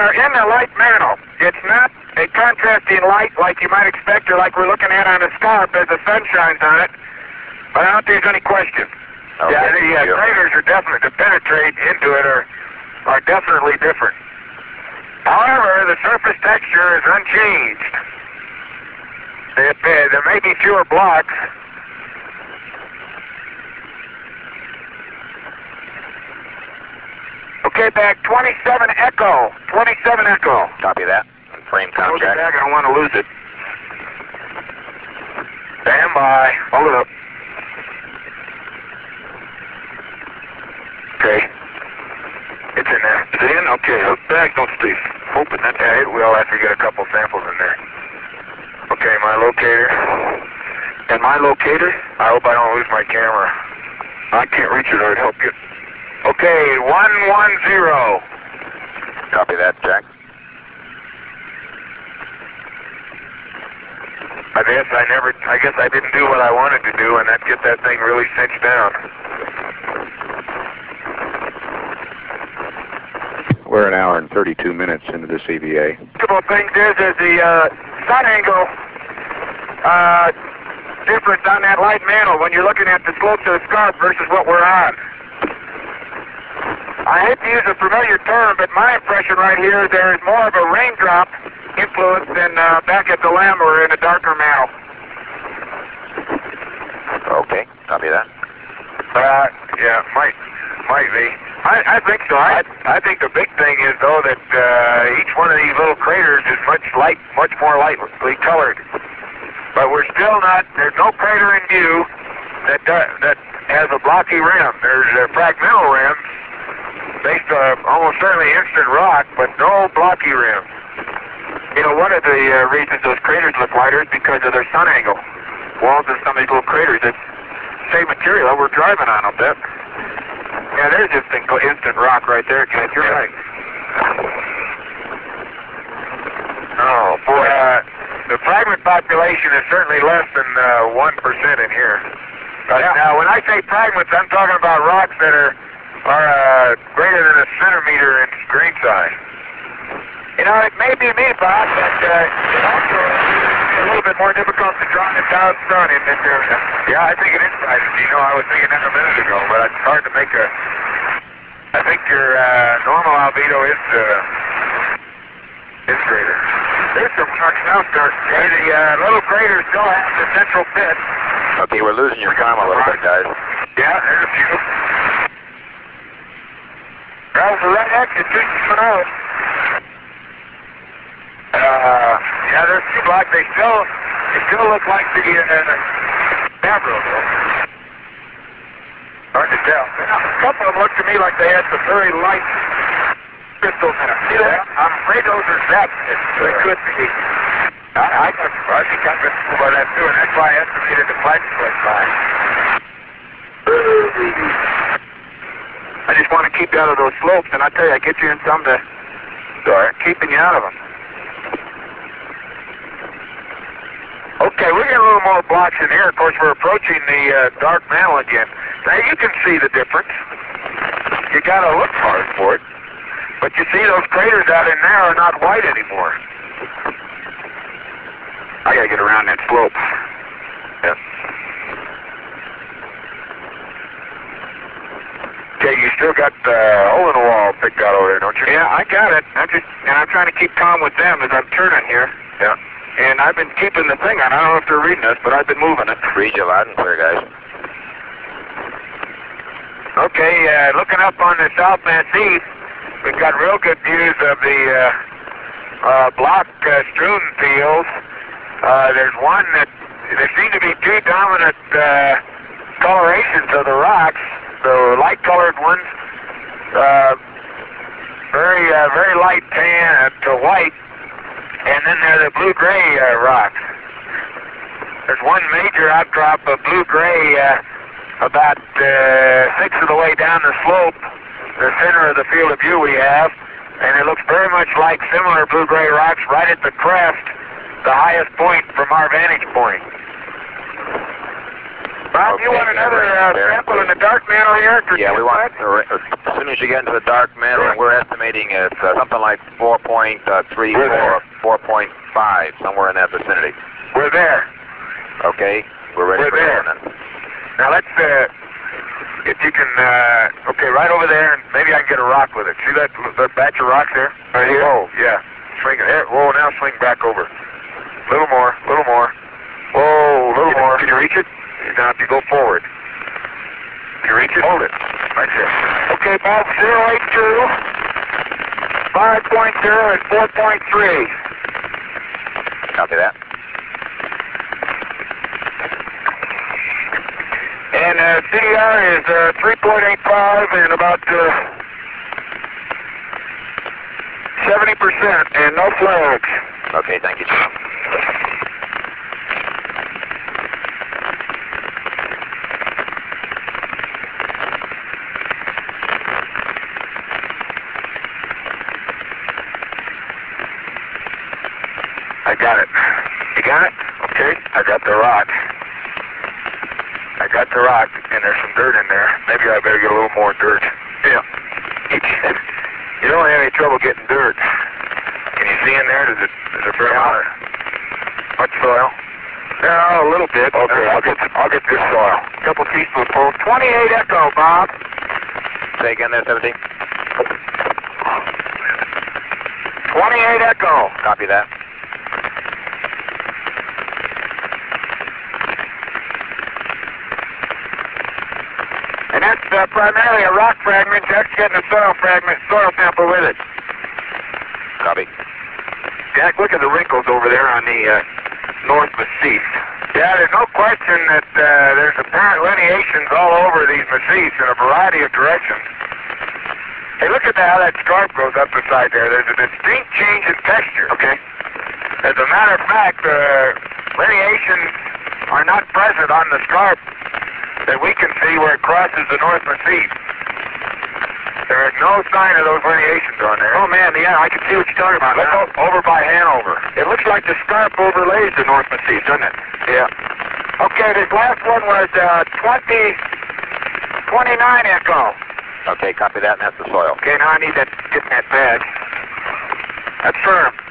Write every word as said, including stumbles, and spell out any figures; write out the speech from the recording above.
uh, in the light mantle. It's not a contrasting light like you might expect or like we're looking at on a scarp as the sun shines on it. But I don't think there's any question. Okay. Yeah, the uh, craters are definite to penetrate into it are, are definitely different. However, the surface texture is unchanged. If, uh, there may be fewer blocks. Okay, back twenty-seven Echo. twenty-seven Echo. Copy that. Frame Hold it contact. back, I don't want to lose it. Stand by. Hold it up. Okay. It's in there. Is it in? Okay. The bag don't stay open. That yeah, it will after you get a couple samples in there. Okay, my locator. And my locator? I hope I don't lose my camera. I can't reach it or it'd help you. Okay, one one zero. Copy that, Jack. I guess I never, I guess I didn't do what I wanted to do, and that get that thing really cinched down. We're an hour and thirty-two minutes into the C V A. A couple of things is, is the uh, sun angle uh, difference on that light mantle when you're looking at the slopes of the scarp versus what we're on. I hate to use a familiar term, but my impression right here is there is more of a raindrop influence than uh, back at the Lamb or in a darker mantle. Okay, copy that. Uh, yeah, might, might be. I, I think so. I, I think the big thing is, though, that uh, each one of these little craters is much light, much more lightly colored. But we're still not, there's no crater in view that, uh, that has a blocky rim. There's uh, fragmental rims based on almost certainly instant rock, but no blocky rims. You know, one of the uh, reasons those craters look lighter is because of their sun angle. Walls in some of these little craters, it's same material we're driving on, I'll bet. Yeah, there's just instant rock right there, Kent. You're right. Oh, boy. Uh, the fragment population is certainly less than uh, one percent in here. But yeah. Now, when I say fragments, I'm talking about rocks that are, are uh, greater than a centimeter in grain size. You know, it may be me, Bob, but uh, it's also a little bit more difficult to draw it down sun in this area. Yeah, I think it is right. You know, I was thinking that a minute ago, but it's hard to make a... I think your uh, normal albedo is uh, is greater. There's some rocks now starting. Okay, the uh, little crater still has the central pit. Okay, we're losing your comm a little bit, guys. Yeah, there's a few. That was the red X. It's just coming out. Uh, yeah, there's two blocks. They still, they still look like the uh, Navro, though. Hard to tell. A couple of them look to me like they had some very light crystals in them. See that? I'm afraid those are zaps. They could be. I, I, I think I'm going by that too, and that's why I estimated the flight was fine. I just want to keep you out of those slopes, and I tell you, I get you in some to start keeping you out of them. Okay, we're getting a little more blocks in here. Of course, we're approaching the uh, dark mantle again. Now, you can see the difference. You got to look hard for it. But you see those craters out in there are not white anymore. I got to get around that slope. Yep. Okay, you still got the uh, hole in the wall picked out over there, don't you? Yeah, I got it. I'm just, and I'm trying to keep calm with them as I'm turning here. Yeah. And I've been keeping the thing on. I don't know if they're reading us, but I've been moving it. Read you loud and clear, guys. Okay, uh, looking up on the South Massif, we've got real good views of the uh, uh, block uh, strewn fields. Uh, there's one that, there seem to be two dominant uh, colorations of the rocks. The light-colored ones, uh, very, uh, very light tan to white. And then there are the blue-gray uh, rocks. There's one major outcrop of blue-gray uh, about uh, six of the way down the slope, the center of the field of view we have, and it looks very much like similar blue-gray rocks right at the crest, the highest point from our vantage point. Bob, you Okay, want yeah, another right uh, there, sample in please. the dark mantle here? For Yeah, we want, what? as soon as you get into the dark mantle, and we're estimating it's uh, something like four point three We're there. or four point five, somewhere in that vicinity. We're there. Okay, we're ready We're for there. going then. Now let's, uh, if you can, uh, okay, right over there, and maybe I can get a rock with it. See that, that batch of rocks there? Right here? Oh, yeah. Swing it. There. Whoa, now swing back over. A little more, a little more. Whoa, a little Can- more. can you reach it? Now if you go forward. Can you reach it? Hold it. Right there. Okay, Bob, zero eight two, five point zero, and four point three. Copy that. And uh, C D R is uh, three point eight five and about uh, seventy percent, and no flags. Okay, thank you, John. I got it. You got it? Okay, I got the rock. I got the rock, and there's some dirt in there. Maybe I better get a little more dirt. Yeah. You don't have any trouble getting dirt. Can you see in there? Does it, is it very hot? Much soil? No, a little bit. Okay, I'll get, I'll get this soil. A couple teaspoonfuls. twenty-eight Echo, Bob. Say again there, seventeen. twenty-eight Echo. Copy that. And that's uh, primarily a rock fragment. Jack's getting a soil fragment, soil sample with it. Copy. Jack, look at the wrinkles over there on the uh, north massif. Yeah, there's no question that uh, there's apparent lineations all over these massifs in a variety of directions. Hey, look at how that scarp goes up the side there. There's a distinct change in texture. Okay. As a matter of fact, uh, lineations are not present on the scarp that we can see where it crosses the North Massif. There is no sign of those lineations on there. Oh man, yeah, I can see what you're talking about. Look o- over by Hanover. It looks like the scarp overlays the North Massif, doesn't it? Yeah. Okay, this last one was uh, twenty, twenty-nine Echo. Okay, copy that, and that's the soil. Okay, now I need that, get that badge. That's firm.